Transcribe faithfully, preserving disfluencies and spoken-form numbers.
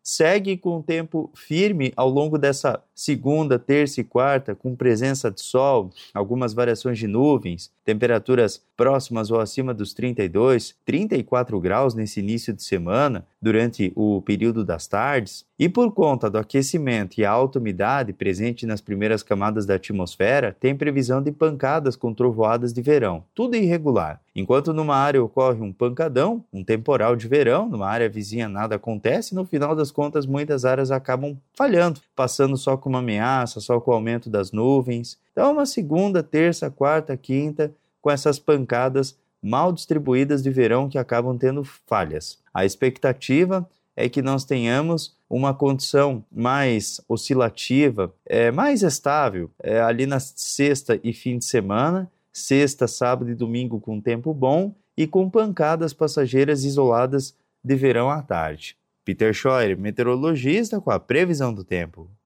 segue com o tempo firme ao longo dessa segunda, terça e quarta, com presença de sol, algumas variações de nuvens, temperaturas próximas ou acima dos trinta e dois, trinta e quatro graus nesse início de semana, durante o período das tardes. E por conta do aquecimento e a alta umidade presente nas primeiras camadas da atmosfera, tem previsão de pancadas com trovoadas de verão, tudo irregular. Enquanto numa área ocorre um pancadão, um temporal de verão, numa área vizinha nada acontece, no final das contas muitas áreas acabam falhando, passando só com uma ameaça, só com o aumento das nuvens. Então uma segunda, terça, quarta, quinta, com essas pancadas mal distribuídas de verão que acabam tendo falhas. A expectativa é que nós tenhamos uma condição mais oscilativa, é, mais estável, é, ali na sexta e fim de semana, sexta, sábado e domingo com tempo bom e com pancadas passageiras isoladas de verão à tarde. Peter Scheuer, meteorologista, com a previsão do tempo.